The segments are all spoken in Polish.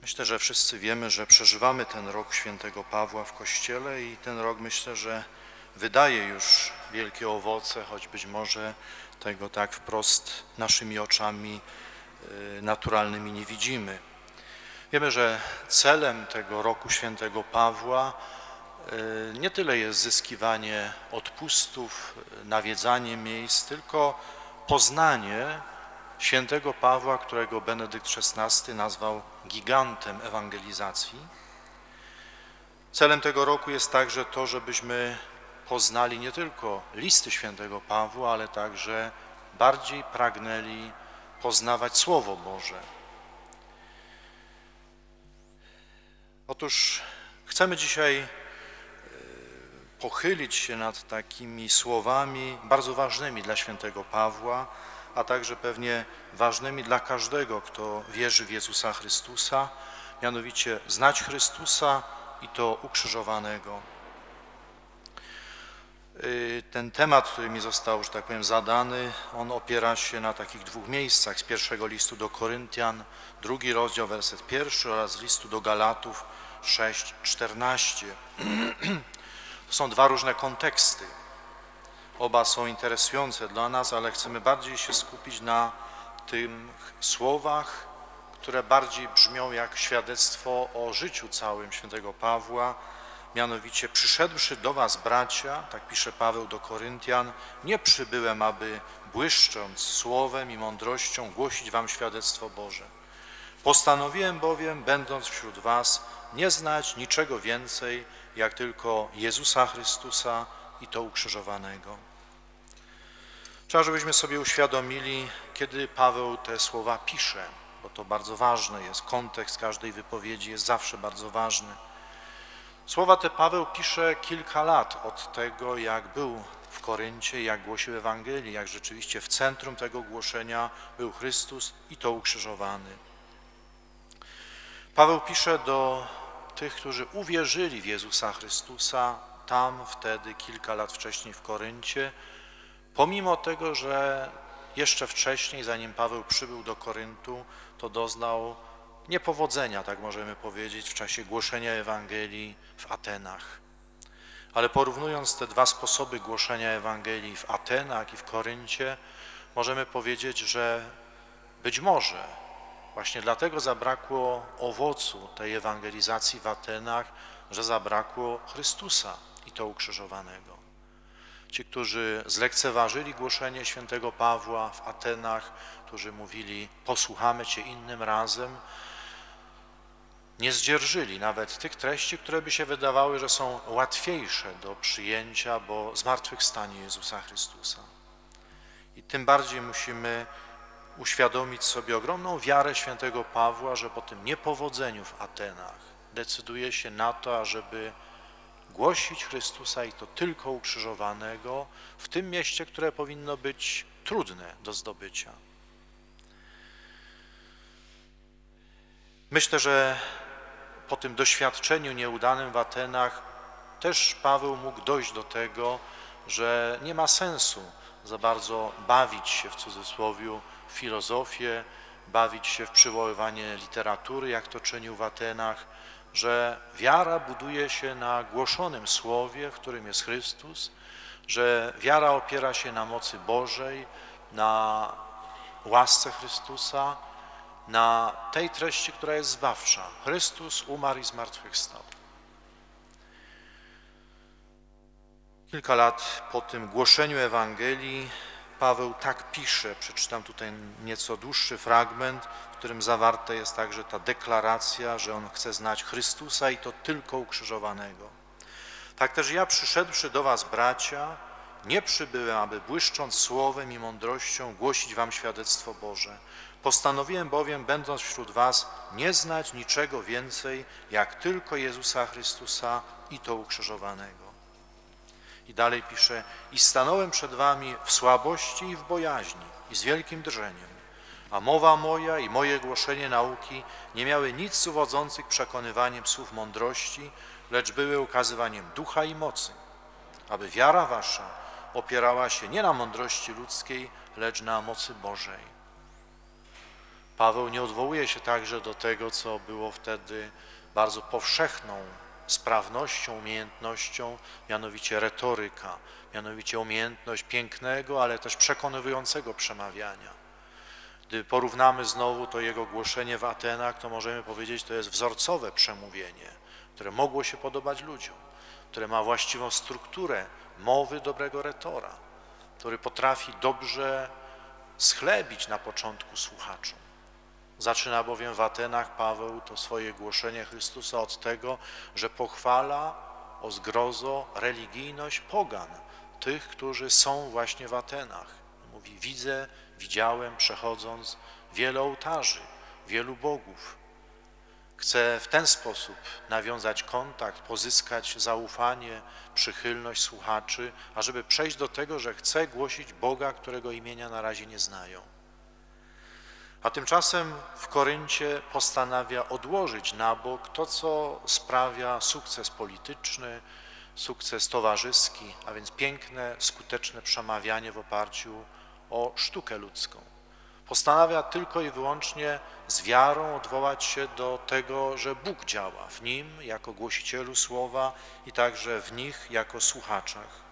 Myślę, że wszyscy wiemy, że przeżywamy ten rok świętego Pawła w Kościele i ten rok, myślę, że wydaje już wielkie owoce, choć być może tego tak wprost naszymi oczami naturalnymi nie widzimy. Wiemy, że celem tego roku świętego Pawła nie tyle jest zyskiwanie odpustów, nawiedzanie miejsc, tylko poznanie świętego Pawła, którego Benedykt XVI nazwał gigantem ewangelizacji. Celem tego roku jest także to, żebyśmy poznali nie tylko listy świętego Pawła, ale także bardziej pragnęli poznawać Słowo Boże. Otóż chcemy dzisiaj pochylić się nad takimi słowami bardzo ważnymi dla świętego Pawła, a także pewnie ważnymi dla każdego, kto wierzy w Jezusa Chrystusa, mianowicie znać Chrystusa i to ukrzyżowanego. Ten temat, który mi został, że tak powiem, zadany, on opiera się na takich dwóch miejscach z pierwszego listu do Koryntian, 2 rozdział, werset 1 oraz listu do Galatów 6:14. To są dwa różne konteksty. Oba są interesujące dla nas, ale chcemy bardziej się skupić na tych słowach, które bardziej brzmią jak świadectwo o życiu całym świętego Pawła, mianowicie przyszedłszy do was, bracia, tak pisze Paweł do Koryntian, nie przybyłem, aby błyszcząc słowem i mądrością głosić wam świadectwo Boże. Postanowiłem bowiem, będąc wśród was, nie znać niczego więcej, jak tylko Jezusa Chrystusa i to ukrzyżowanego. Trzeba, żebyśmy sobie uświadomili, kiedy Paweł te słowa pisze, bo to bardzo ważne jest, kontekst każdej wypowiedzi jest zawsze bardzo ważny. Słowa te Paweł pisze kilka lat od tego, jak był w Koryncie, jak głosił Ewangelię, jak rzeczywiście w centrum tego głoszenia był Chrystus i to ukrzyżowany. Paweł pisze do tych, którzy uwierzyli w Jezusa Chrystusa tam, wtedy, kilka lat wcześniej w Koryncie, pomimo tego, że jeszcze wcześniej, zanim Paweł przybył do Koryntu, to doznał niepowodzenia, tak możemy powiedzieć, w czasie głoszenia Ewangelii w Atenach. Ale porównując te dwa sposoby głoszenia Ewangelii w Atenach i w Koryncie, możemy powiedzieć, że być może właśnie dlatego zabrakło owocu tej ewangelizacji w Atenach, że zabrakło Chrystusa i to ukrzyżowanego. Ci, którzy zlekceważyli głoszenie świętego Pawła w Atenach, którzy mówili, posłuchamy Cię innym razem, nie zdzierżyli nawet tych treści, które by się wydawały, że są łatwiejsze do przyjęcia, bo zmartwychwstanie Jezusa Chrystusa. I tym bardziej musimy uświadomić sobie ogromną wiarę świętego Pawła, że po tym niepowodzeniu w Atenach decyduje się na to, ażeby głosić Chrystusa i to tylko ukrzyżowanego w tym mieście, które powinno być trudne do zdobycia. Myślę, że po tym doświadczeniu nieudanym w Atenach też Paweł mógł dojść do tego, że nie ma sensu za bardzo bawić się w cudzysłowie w filozofię, bawić się w przywoływanie literatury, jak to czynił w Atenach, że wiara buduje się na głoszonym słowie, w którym jest Chrystus, że wiara opiera się na mocy Bożej, na łasce Chrystusa, na tej treści, która jest zbawcza. Chrystus umarł i zmartwychwstał. Kilka lat po tym głoszeniu Ewangelii Paweł tak pisze, przeczytam tutaj nieco dłuższy fragment, w którym zawarta jest także ta deklaracja, że on chce znać Chrystusa i to tylko ukrzyżowanego. Tak też ja, przyszedłszy do was, bracia, nie przybyłem, aby błyszcząc słowem i mądrością głosić wam świadectwo Boże. Postanowiłem bowiem, będąc wśród was, nie znać niczego więcej, jak tylko Jezusa Chrystusa i to ukrzyżowanego. I dalej pisze, i stanąłem przed wami w słabości i w bojaźni i z wielkim drżeniem, a mowa moja i moje głoszenie nauki nie miały nic uwodzących przekonywaniem słów mądrości, lecz były ukazywaniem ducha i mocy, aby wiara wasza opierała się nie na mądrości ludzkiej, lecz na mocy Bożej. Paweł nie odwołuje się także do tego, co było wtedy bardzo powszechną sprawnością, umiejętnością, mianowicie retoryka, mianowicie umiejętność pięknego, ale też przekonywującego przemawiania. Gdy porównamy znowu to jego głoszenie w Atenach, to możemy powiedzieć, że to jest wzorcowe przemówienie, które mogło się podobać ludziom, które ma właściwą strukturę mowy dobrego retora, który potrafi dobrze schlebić na początku słuchaczom. Zaczyna bowiem w Atenach Paweł to swoje głoszenie Chrystusa od tego, że pochwala o zgrozo religijność pogan, tych, którzy są właśnie w Atenach. Mówi, widziałem przechodząc wiele ołtarzy, wielu bogów. Chce w ten sposób nawiązać kontakt, pozyskać zaufanie, przychylność słuchaczy, ażeby przejść do tego, że chce głosić Boga, którego imienia na razie nie znają. A tymczasem w Koryncie postanawia odłożyć na bok to, co sprawia sukces polityczny, sukces towarzyski, a więc piękne, skuteczne przemawianie w oparciu o sztukę ludzką. Postanawia tylko i wyłącznie z wiarą odwołać się do tego, że Bóg działa w nim jako głosicielu słowa i także w nich jako słuchaczach.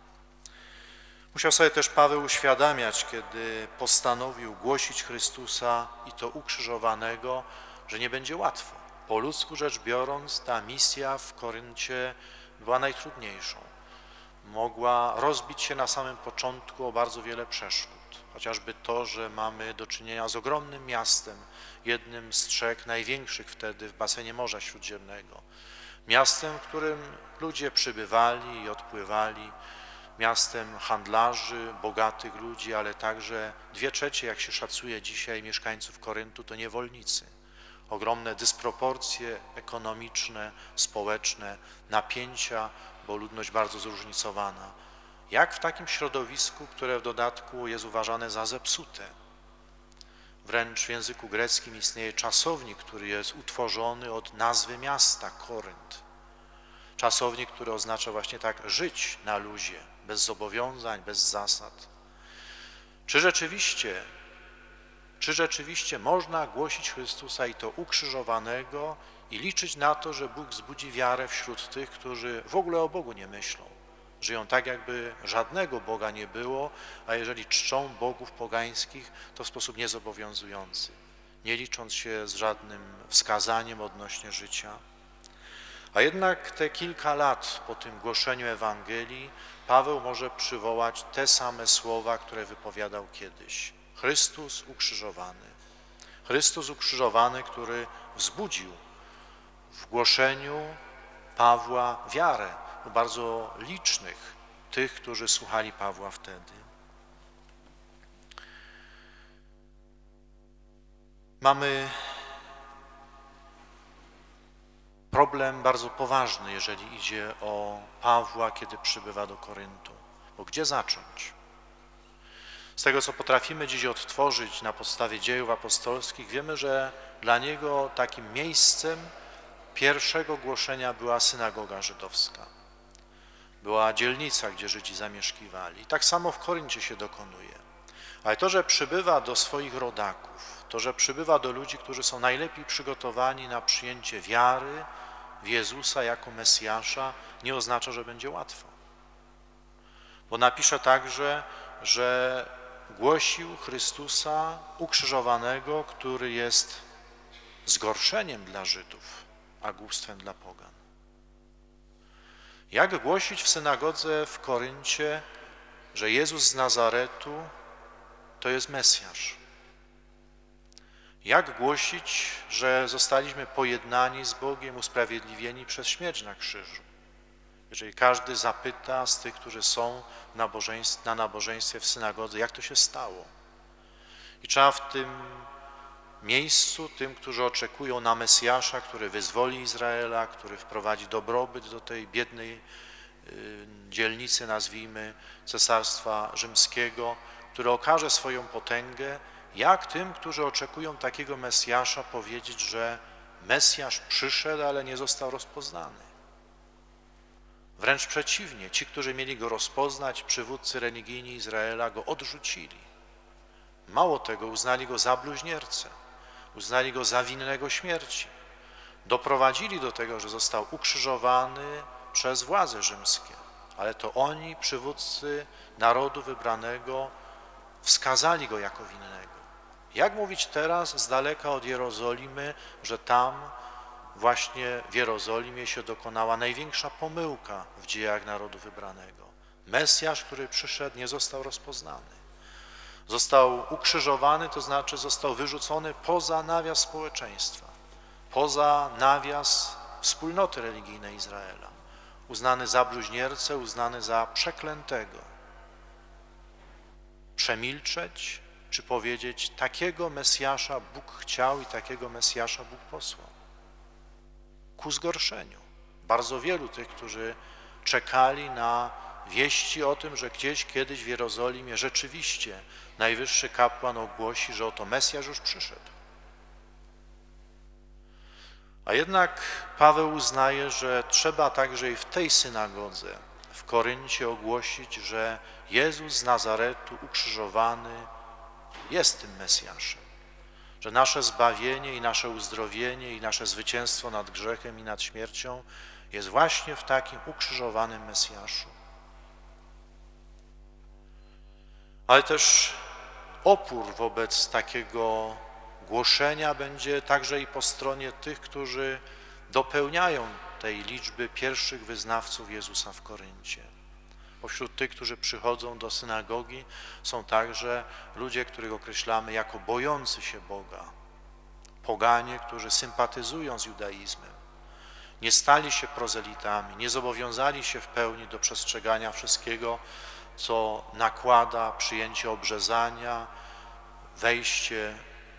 Musiał sobie też Paweł uświadamiać, kiedy postanowił głosić Chrystusa i to ukrzyżowanego, że nie będzie łatwo. Po ludzku rzecz biorąc, ta misja w Koryncie była najtrudniejszą. Mogła rozbić się na samym początku o bardzo wiele przeszkód. Chociażby to, że mamy do czynienia z ogromnym miastem, jednym z 3 największych wtedy w basenie Morza Śródziemnego. Miastem, w którym ludzie przybywali i odpływali, miastem handlarzy, bogatych ludzi, ale także 2/3, jak się szacuje dzisiaj, mieszkańców Koryntu to niewolnicy. Ogromne dysproporcje ekonomiczne, społeczne, napięcia, bo ludność bardzo zróżnicowana. Jak w takim środowisku, które w dodatku jest uważane za zepsute. Wręcz w języku greckim istnieje czasownik, który jest utworzony od nazwy miasta Korynt. Czasownik, który oznacza właśnie tak żyć na luzie, bez zobowiązań, bez zasad. Czy rzeczywiście można głosić Chrystusa i to ukrzyżowanego i liczyć na to, że Bóg wzbudzi wiarę wśród tych, którzy w ogóle o Bogu nie myślą? Żyją tak, jakby żadnego Boga nie było, a jeżeli czczą bogów pogańskich, to w sposób niezobowiązujący, nie licząc się z żadnym wskazaniem odnośnie życia. A jednak te kilka lat po tym głoszeniu Ewangelii Paweł może przywołać te same słowa, które wypowiadał kiedyś. Chrystus ukrzyżowany. Chrystus ukrzyżowany, który wzbudził w głoszeniu Pawła wiarę u bardzo licznych tych, którzy słuchali Pawła wtedy. Mamy problem bardzo poważny, jeżeli idzie o Pawła, kiedy przybywa do Koryntu. Bo gdzie zacząć? Z tego, co potrafimy dziś odtworzyć na podstawie dziejów apostolskich, wiemy, że dla niego takim miejscem pierwszego głoszenia była synagoga żydowska. Była dzielnica, gdzie Żydzi zamieszkiwali. I tak samo w Koryncie się dokonuje. Ale to, że przybywa do swoich rodaków, to, że przybywa do ludzi, którzy są najlepiej przygotowani na przyjęcie wiary w Jezusa jako Mesjasza, nie oznacza, że będzie łatwo. Bo napisze także, że głosił Chrystusa ukrzyżowanego, który jest zgorszeniem dla Żydów, a głupstwem dla pogan. Jak głosić w synagodze w Koryncie, że Jezus z Nazaretu to jest Mesjasz? Jak głosić, że zostaliśmy pojednani z Bogiem, usprawiedliwieni przez śmierć na krzyżu? Jeżeli każdy zapyta z tych, którzy są na nabożeństwie w synagodze, jak to się stało? I trzeba w tym miejscu tym, którzy oczekują na Mesjasza, który wyzwoli Izraela, który wprowadzi dobrobyt do tej biednej dzielnicy, nazwijmy, Cesarstwa Rzymskiego, który okaże swoją potęgę, jak tym, którzy oczekują takiego Mesjasza, powiedzieć, że Mesjasz przyszedł, ale nie został rozpoznany. Wręcz przeciwnie, ci, którzy mieli go rozpoznać, przywódcy religijni Izraela, go odrzucili. Mało tego, uznali go za bluźniercę. uznali go za winnego śmierci. Doprowadzili do tego, że został ukrzyżowany przez władze rzymskie, ale to oni, przywódcy narodu wybranego, wskazali go jako winnego. Jak mówić teraz z daleka od Jerozolimy, że tam właśnie w Jerozolimie się dokonała największa pomyłka w dziejach narodu wybranego. Mesjasz, który przyszedł, nie został rozpoznany. Został ukrzyżowany, to znaczy został wyrzucony poza nawias społeczeństwa, poza nawias wspólnoty religijnej Izraela. Uznany za bluźniercę, uznany za przeklętego. Przemilczeć, czy powiedzieć, takiego Mesjasza Bóg chciał i takiego Mesjasza Bóg posłał. Ku zgorszeniu bardzo wielu tych, którzy czekali na wieści o tym, że gdzieś kiedyś w Jerozolimie rzeczywiście najwyższy kapłan ogłosi, że oto Mesjasz już przyszedł. A jednak Paweł uznaje, że trzeba także i w tej synagodze w Koryncie ogłosić, że Jezus z Nazaretu ukrzyżowany jest tym Mesjaszem, że nasze zbawienie i nasze uzdrowienie i nasze zwycięstwo nad grzechem i nad śmiercią jest właśnie w takim ukrzyżowanym Mesjaszu. Ale też opór wobec takiego głoszenia będzie także i po stronie tych, którzy dopełniają tej liczby pierwszych wyznawców Jezusa w Koryncie. Pośród tych, którzy przychodzą do synagogi, są także ludzie, których określamy jako bojący się Boga. Poganie, którzy sympatyzują z judaizmem. Nie stali się prozelitami, nie zobowiązali się w pełni do przestrzegania wszystkiego, co nakłada przyjęcie obrzezania, wejście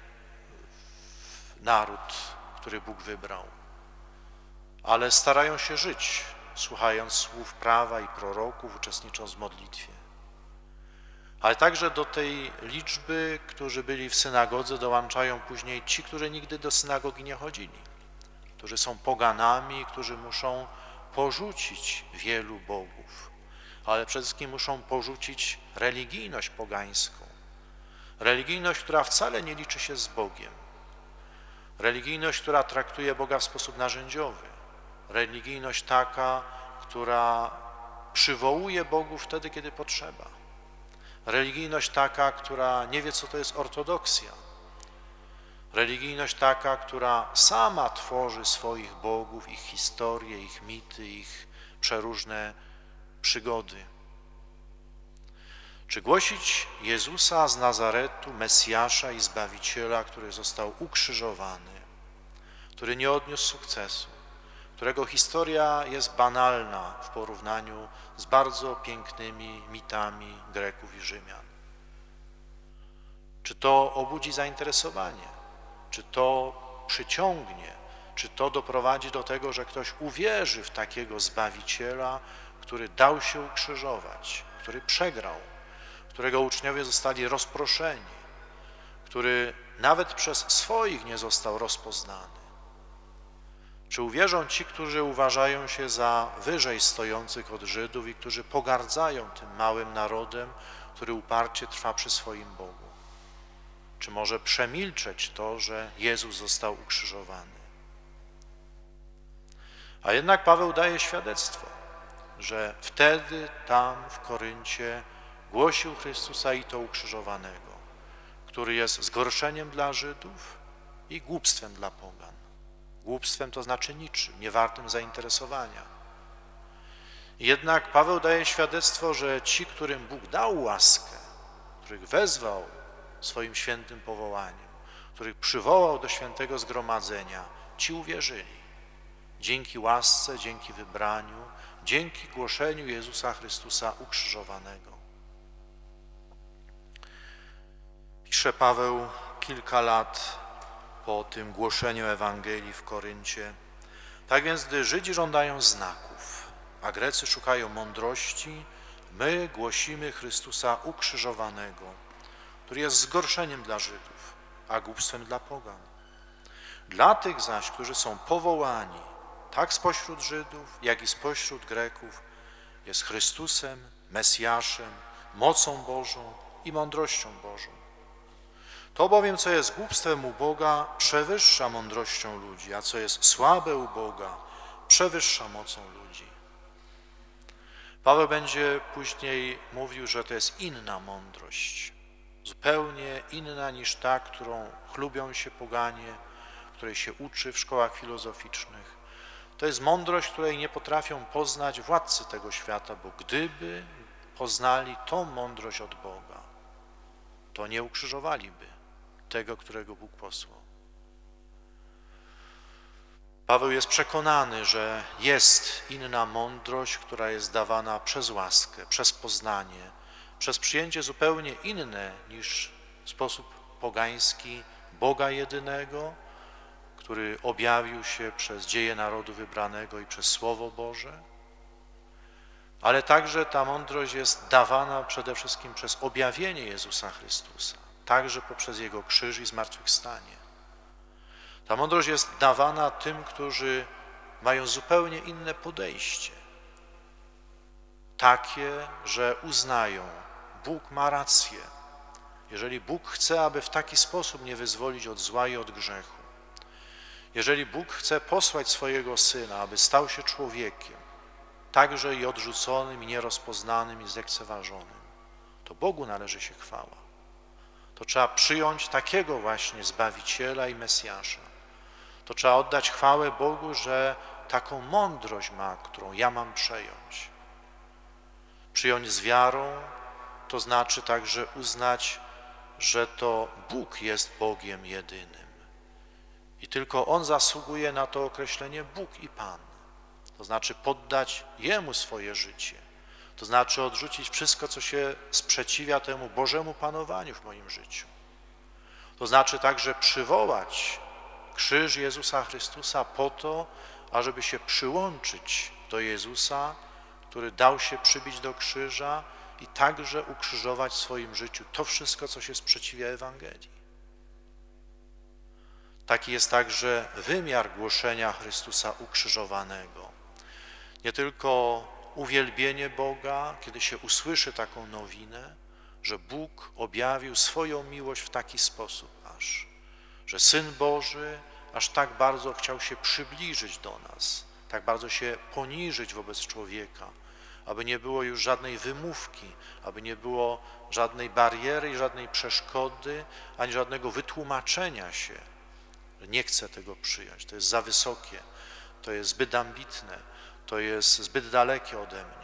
w naród, który Bóg wybrał. Ale starają się żyć, słuchając słów prawa i proroków, uczestnicząc w modlitwie. Ale także do tej liczby, którzy byli w synagodze, dołączają później ci, którzy nigdy do synagogi nie chodzili, którzy są poganami, którzy muszą porzucić wielu bogów, ale przede wszystkim muszą porzucić religijność pogańską, religijność, która wcale nie liczy się z Bogiem, religijność, która traktuje Boga w sposób narzędziowy, religijność taka, która przywołuje bogów wtedy, kiedy potrzeba. Religijność taka, która nie wie, co to jest ortodoksja. Religijność taka, która sama tworzy swoich bogów, ich historie, ich mity, ich przeróżne przygody. Czy głosić Jezusa z Nazaretu, Mesjasza i Zbawiciela, który został ukrzyżowany, który nie odniósł sukcesu, którego historia jest banalna w porównaniu z bardzo pięknymi mitami Greków i Rzymian? Czy to obudzi zainteresowanie? Czy to przyciągnie? Czy to doprowadzi do tego, że ktoś uwierzy w takiego Zbawiciela, który dał się ukrzyżować, który przegrał, którego uczniowie zostali rozproszeni, który nawet przez swoich nie został rozpoznany? Czy uwierzą ci, którzy uważają się za wyżej stojących od Żydów i którzy pogardzają tym małym narodem, który uparcie trwa przy swoim Bogu? Czy może przemilczeć to, że Jezus został ukrzyżowany? A jednak Paweł daje świadectwo, że wtedy tam w Koryncie głosił Chrystusa i to ukrzyżowanego, który jest zgorszeniem dla Żydów i głupstwem dla pogan. Głupstwem to znaczy niczym, niewartym zainteresowania. Jednak Paweł daje świadectwo, że ci, którym Bóg dał łaskę, których wezwał swoim świętym powołaniem, których przywołał do świętego zgromadzenia, ci uwierzyli. Dzięki łasce, dzięki wybraniu, dzięki głoszeniu Jezusa Chrystusa ukrzyżowanego. Pisze Paweł kilka lat po tym głoszeniu Ewangelii w Koryncie. Tak więc, gdy Żydzi żądają znaków, a Grecy szukają mądrości, my głosimy Chrystusa ukrzyżowanego, który jest zgorszeniem dla Żydów, a głupstwem dla pogan. Dla tych zaś, którzy są powołani, tak spośród Żydów, jak i spośród Greków, jest Chrystusem, Mesjaszem, mocą Bożą i mądrością Bożą. To bowiem, co jest głupstwem u Boga, przewyższa mądrością ludzi, a co jest słabe u Boga, przewyższa mocą ludzi. Paweł będzie później mówił, że to jest inna mądrość, zupełnie inna niż ta, którą chlubią się poganie, której się uczy w szkołach filozoficznych. To jest mądrość, której nie potrafią poznać władcy tego świata, bo gdyby poznali tą mądrość od Boga, to nie ukrzyżowaliby tego, którego Bóg posłał. Paweł jest przekonany, że jest inna mądrość, która jest dawana przez łaskę, przez poznanie, przez przyjęcie zupełnie inne niż sposób pogański Boga jedynego, który objawił się przez dzieje narodu wybranego i przez Słowo Boże, ale także ta mądrość jest dawana przede wszystkim przez objawienie Jezusa Chrystusa, także poprzez Jego krzyż i zmartwychwstanie. Ta mądrość jest dawana tym, którzy mają zupełnie inne podejście, takie, że uznają, Bóg ma rację. Jeżeli Bóg chce, aby w taki sposób nie wyzwolić od zła i od grzechu, jeżeli Bóg chce posłać swojego Syna, aby stał się człowiekiem, także i odrzuconym, i nierozpoznanym, i zlekceważonym, to Bogu należy się chwała. To trzeba przyjąć takiego właśnie Zbawiciela i Mesjasza. To trzeba oddać chwałę Bogu, że taką mądrość ma, którą ja mam przejąć. Przyjąć z wiarą, to znaczy także uznać, że to Bóg jest Bogiem jedynym. I tylko On zasługuje na to określenie Bóg i Pan. To znaczy poddać Jemu swoje życie. To znaczy odrzucić wszystko, co się sprzeciwia temu Bożemu panowaniu w moim życiu. To znaczy także przywołać krzyż Jezusa Chrystusa po to, ażeby się przyłączyć do Jezusa, który dał się przybić do krzyża i także ukrzyżować w swoim życiu to wszystko, co się sprzeciwia Ewangelii. Taki jest także wymiar głoszenia Chrystusa ukrzyżowanego. Nie tylko uwielbienie Boga, kiedy się usłyszy taką nowinę, że Bóg objawił swoją miłość w taki sposób aż, że Syn Boży aż tak bardzo chciał się przybliżyć do nas, tak bardzo się poniżyć wobec człowieka, aby nie było już żadnej wymówki, aby nie było żadnej bariery i żadnej przeszkody, ani żadnego wytłumaczenia się, że nie chcę tego przyjąć, to jest za wysokie, to jest zbyt ambitne, to jest zbyt dalekie ode mnie.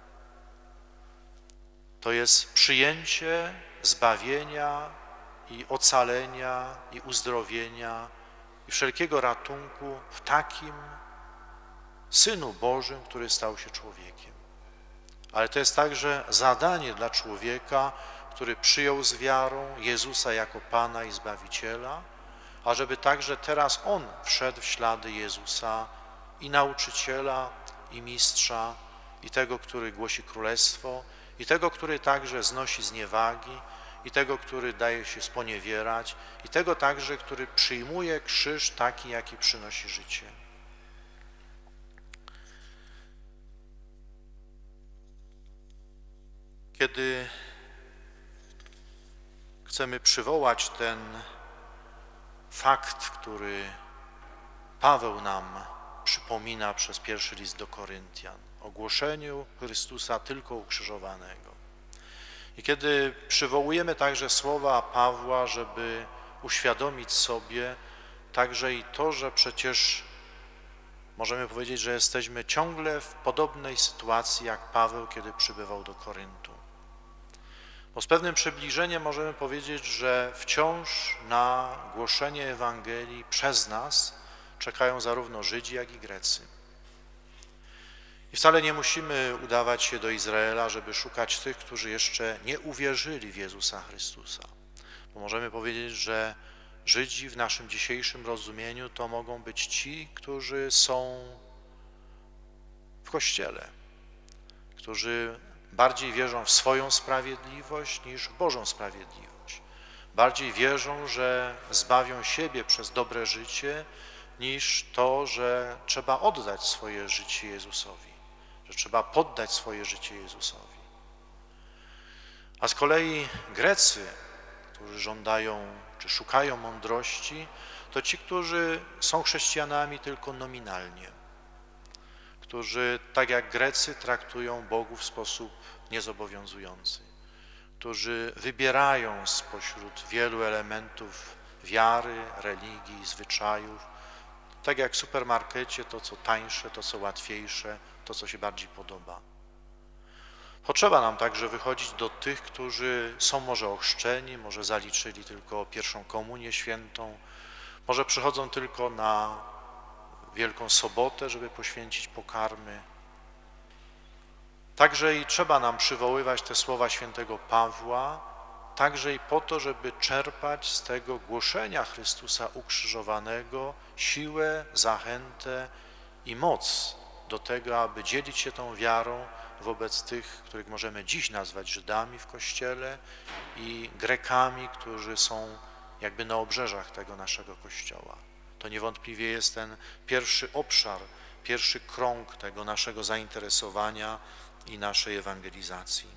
To jest przyjęcie zbawienia i ocalenia i uzdrowienia i wszelkiego ratunku w takim Synu Bożym, który stał się człowiekiem. Ale to jest także zadanie dla człowieka, który przyjął z wiarą Jezusa jako Pana i Zbawiciela, ażeby także teraz on wszedł w ślady Jezusa i nauczyciela, i mistrza, i tego, który głosi królestwo, i tego, który także znosi zniewagi, i tego, który daje się sponiewierać, i tego także, który przyjmuje krzyż taki, jaki przynosi życie. Kiedy chcemy przywołać ten fakt, który Paweł nam przypomina przez pierwszy list do Koryntian, o głoszeniu Chrystusa tylko ukrzyżowanego. I kiedy przywołujemy także słowa Pawła, żeby uświadomić sobie także i to, że przecież możemy powiedzieć, że jesteśmy ciągle w podobnej sytuacji jak Paweł, kiedy przybywał do Koryntu. Bo z pewnym przybliżeniem możemy powiedzieć, że wciąż na głoszenie Ewangelii przez nas czekają zarówno Żydzi, jak i Grecy. I wcale nie musimy udawać się do Izraela, żeby szukać tych, którzy jeszcze nie uwierzyli w Jezusa Chrystusa. Bo możemy powiedzieć, że Żydzi w naszym dzisiejszym rozumieniu to mogą być ci, którzy są w Kościele, którzy bardziej wierzą w swoją sprawiedliwość niż w Bożą sprawiedliwość. Bardziej wierzą, że zbawią siebie przez dobre życie, niż to, że trzeba oddać swoje życie Jezusowi, że trzeba poddać swoje życie Jezusowi. A z kolei Grecy, którzy żądają czy szukają mądrości, to ci, którzy są chrześcijanami tylko nominalnie, którzy, tak jak Grecy, traktują bogów w sposób niezobowiązujący, którzy wybierają spośród wielu elementów wiary, religii, zwyczajów, tak jak w supermarkecie, to co tańsze, to co łatwiejsze, to co się bardziej podoba. Potrzeba nam także wychodzić do tych, którzy są może ochrzczeni, może zaliczyli tylko pierwszą komunię świętą, może przychodzą tylko na Wielką Sobotę, żeby poświęcić pokarmy. Także i trzeba nam przywoływać te słowa świętego Pawła, także i po to, żeby czerpać z tego głoszenia Chrystusa ukrzyżowanego siłę, zachętę i moc do tego, aby dzielić się tą wiarą wobec tych, których możemy dziś nazwać Żydami w Kościele i Grekami, którzy są jakby na obrzeżach tego naszego Kościoła. To niewątpliwie jest ten pierwszy obszar, pierwszy krąg tego naszego zainteresowania i naszej ewangelizacji.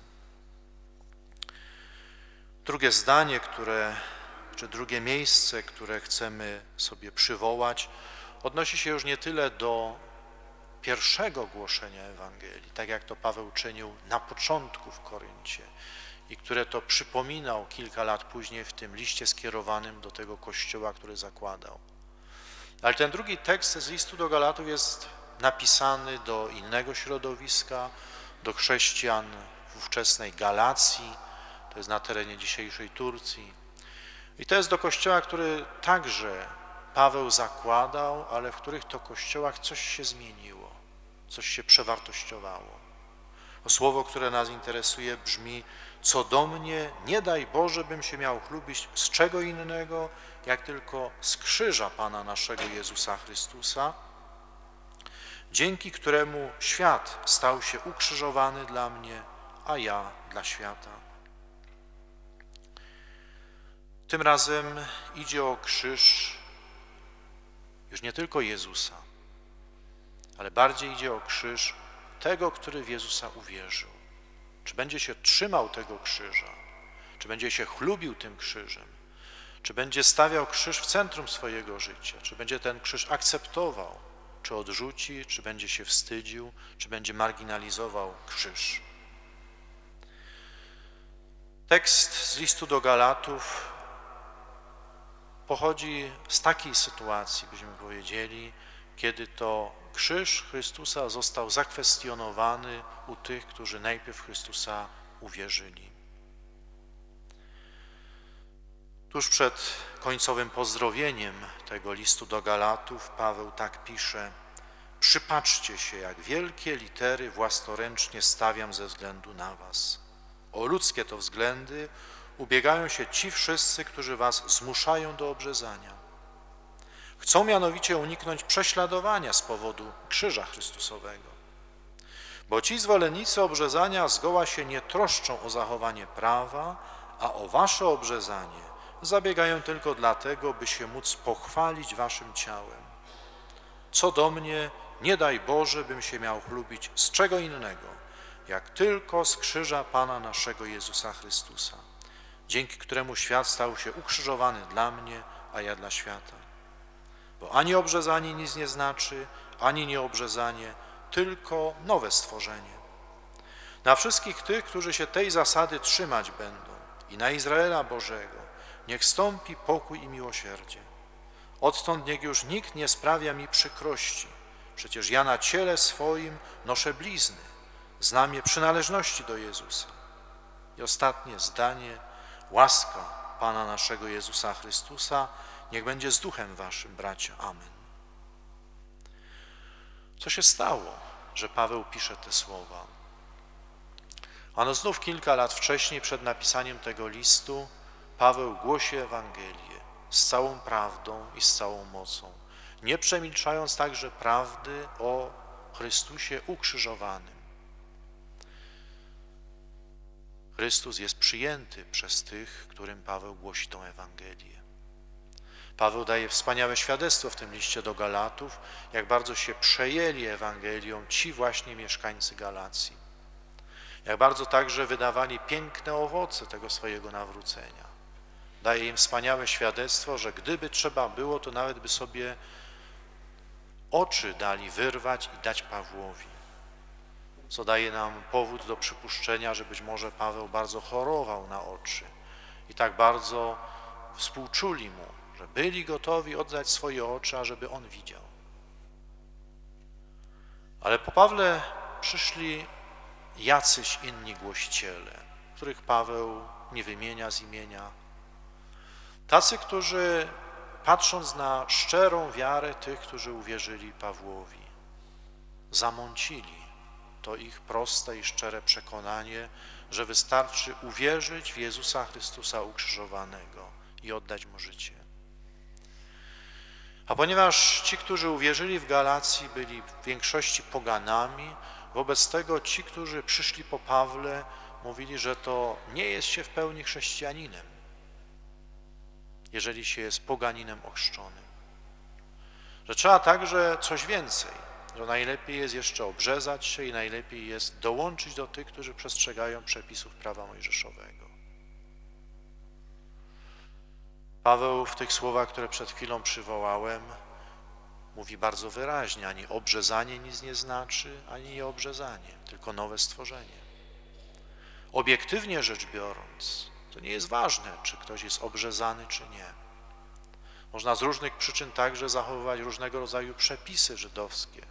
Drugie zdanie, czy drugie miejsce, które chcemy sobie przywołać, odnosi się już nie tyle do pierwszego głoszenia Ewangelii, tak jak to Paweł czynił na początku w Koryncie i które to przypominał kilka lat później w tym liście skierowanym do tego kościoła, który zakładał. Ale ten drugi tekst z listu do Galatów jest napisany do innego środowiska, do chrześcijan w ówczesnej Galacji, to jest na terenie dzisiejszej Turcji. I to jest do kościoła, który także Paweł zakładał, ale w których to kościołach coś się zmieniło, coś się przewartościowało. O słowo, które nas interesuje, brzmi: co do mnie, nie daj Boże, bym się miał chlubić z czego innego, jak tylko z krzyża Pana naszego Jezusa Chrystusa, dzięki któremu świat stał się ukrzyżowany dla mnie, a ja dla świata. Tym razem idzie o krzyż już nie tylko Jezusa, ale bardziej idzie o krzyż tego, który w Jezusa uwierzył. Czy będzie się trzymał tego krzyża, czy będzie się chlubił tym krzyżem, czy będzie stawiał krzyż w centrum swojego życia, czy będzie ten krzyż akceptował, czy odrzuci, czy będzie się wstydził, czy będzie marginalizował krzyż. Tekst z listu do Galatów pochodzi z takiej sytuacji, byśmy powiedzieli, kiedy to krzyż Chrystusa został zakwestionowany u tych, którzy najpierw w Chrystusa uwierzyli. Tuż przed końcowym pozdrowieniem tego listu do Galatów Paweł tak pisze: przypatrzcie się, jak wielkie litery własnoręcznie stawiam ze względu na was. O ludzkie to względy ubiegają się ci wszyscy, którzy was zmuszają do obrzezania. Chcą mianowicie uniknąć prześladowania z powodu krzyża Chrystusowego. Bo ci zwolennicy obrzezania zgoła się nie troszczą o zachowanie prawa, a o wasze obrzezanie zabiegają tylko dlatego, by się móc pochwalić waszym ciałem. Co do mnie, nie daj Boże, bym się miał chlubić z czego innego, jak tylko z krzyża Pana naszego Jezusa Chrystusa, dzięki któremu świat stał się ukrzyżowany dla mnie, a ja dla świata. Bo ani obrzezanie nic nie znaczy, ani nieobrzezanie, tylko nowe stworzenie. Na wszystkich tych, którzy się tej zasady trzymać będą i na Izraela Bożego, niech stąpi pokój i miłosierdzie. Odtąd niech już nikt nie sprawia mi przykrości. Przecież ja na ciele swoim noszę blizny, znamię przynależności do Jezusa. I ostatnie zdanie: łaska Pana naszego Jezusa Chrystusa niech będzie z duchem waszym, bracia. Amen. Co się stało, że Paweł pisze te słowa? Ano znów kilka lat wcześniej, przed napisaniem tego listu, Paweł głosi Ewangelię z całą prawdą i z całą mocą, nie przemilczając także prawdy o Chrystusie ukrzyżowanym. Chrystus jest przyjęty przez tych, którym Paweł głosi tą Ewangelię. Paweł daje wspaniałe świadectwo w tym liście do Galatów, jak bardzo się przejęli Ewangelią ci właśnie mieszkańcy Galacji. Jak bardzo także wydawali piękne owoce tego swojego nawrócenia. daje im wspaniałe świadectwo, że gdyby trzeba było, to nawet by sobie oczy dali wyrwać i dać Pawłowi. Co daje nam powód do przypuszczenia, że być może Paweł bardzo chorował na oczy i tak bardzo współczuli mu, że byli gotowi oddać swoje oczy, ażeby on widział. Ale po Pawle przyszli jacyś inni głosiciele, których Paweł nie wymienia z imienia. Tacy, którzy patrząc na szczerą wiarę tych, którzy uwierzyli Pawłowi, zamącili to ich proste i szczere przekonanie, że wystarczy uwierzyć w Jezusa Chrystusa ukrzyżowanego i oddać Mu życie. A ponieważ ci, którzy uwierzyli w Galacji, byli w większości poganami, wobec tego ci, którzy przyszli po Pawle, mówili, że to nie jest się w pełni chrześcijaninem, jeżeli się jest poganinem ochrzczonym. Że trzeba także coś więcej, że najlepiej jest jeszcze obrzezać się i najlepiej jest dołączyć do tych, którzy przestrzegają przepisów prawa mojżeszowego. Paweł w tych słowach, które przed chwilą przywołałem, mówi bardzo wyraźnie, ani obrzezanie nic nie znaczy, ani nieobrzezanie, tylko nowe stworzenie. Obiektywnie rzecz biorąc, to nie jest ważne, czy ktoś jest obrzezany, czy nie. Można z różnych przyczyn także zachowywać różnego rodzaju przepisy żydowskie.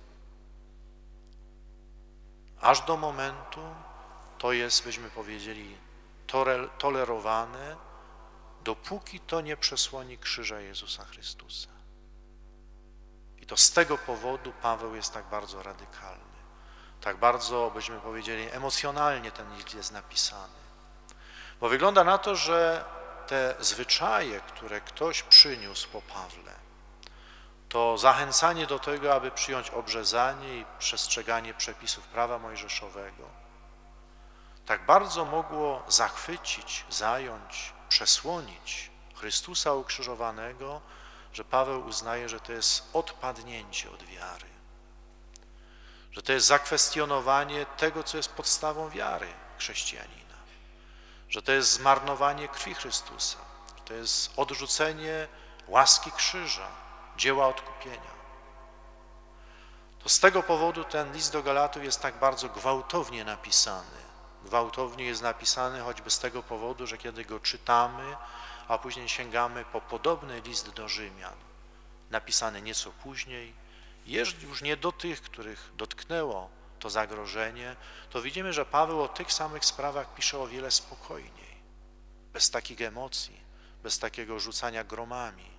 Aż do momentu to jest, byśmy powiedzieli, tolerowane, dopóki to nie przesłoni krzyża Jezusa Chrystusa. I to z tego powodu Paweł jest tak bardzo radykalny. Tak bardzo, byśmy powiedzieli, emocjonalnie ten list jest napisany. Bo wygląda na to, że te zwyczaje, które ktoś przyniósł po Pawle, to zachęcanie do tego, aby przyjąć obrzezanie i przestrzeganie przepisów prawa mojżeszowego, tak bardzo mogło zachwycić, zająć, przesłonić Chrystusa ukrzyżowanego, że Paweł uznaje, że to jest odpadnięcie od wiary, że to jest zakwestionowanie tego, co jest podstawą wiary chrześcijanina, że to jest zmarnowanie krwi Chrystusa, że to jest odrzucenie łaski krzyża, dzieła odkupienia. To z tego powodu ten list do Galatów jest tak bardzo gwałtownie napisany. Gwałtownie jest napisany choćby z tego powodu, że kiedy go czytamy, a później sięgamy po podobny list do Rzymian, napisany nieco później, już nie do tych, których dotknęło to zagrożenie, to widzimy, że Paweł o tych samych sprawach pisze o wiele spokojniej, bez takich emocji, bez takiego rzucania gromami.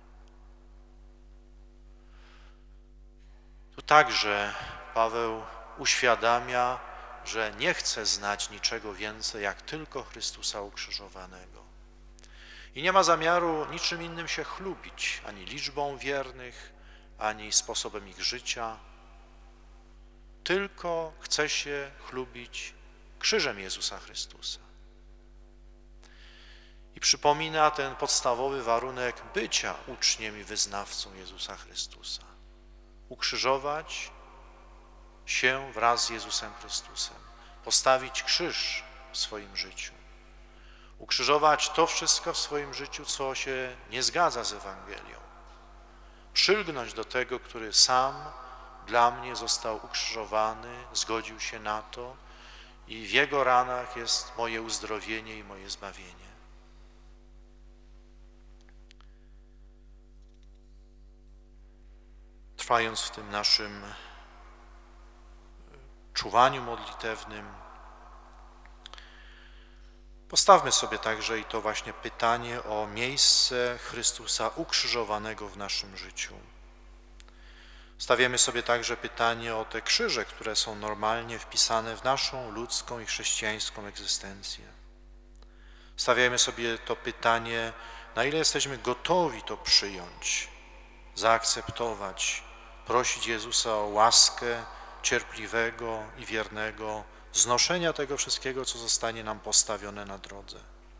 Tu także Paweł uświadamia, że nie chce znać niczego więcej, jak tylko Chrystusa ukrzyżowanego. I nie ma zamiaru niczym innym się chlubić, ani liczbą wiernych, ani sposobem ich życia, tylko chce się chlubić krzyżem Jezusa Chrystusa. I przypomina ten podstawowy warunek bycia uczniem i wyznawcą Jezusa Chrystusa. Ukrzyżować się wraz z Jezusem Chrystusem, postawić krzyż w swoim życiu, ukrzyżować to wszystko w swoim życiu, co się nie zgadza z Ewangelią, przylgnąć do tego, który sam dla mnie został ukrzyżowany, zgodził się na to i w Jego ranach jest moje uzdrowienie i moje zbawienie. Trwając w tym naszym czuwaniu modlitewnym, postawmy sobie także i to właśnie pytanie o miejsce Chrystusa ukrzyżowanego w naszym życiu. Stawiamy sobie także pytanie o te krzyże, które są normalnie wpisane w naszą ludzką i chrześcijańską egzystencję. Stawiamy sobie to pytanie, na ile jesteśmy gotowi to przyjąć, zaakceptować, prosić Jezusa o łaskę cierpliwego i wiernego znoszenia tego wszystkiego, co zostanie nam postawione na drodze.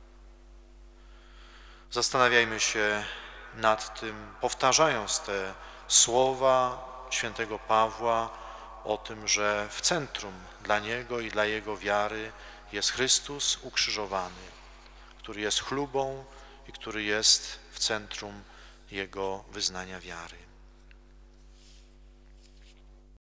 Zastanawiajmy się nad tym, powtarzając te słowa świętego Pawła o tym, że w centrum dla niego i dla jego wiary jest Chrystus ukrzyżowany, który jest chlubą i który jest w centrum jego wyznania wiary.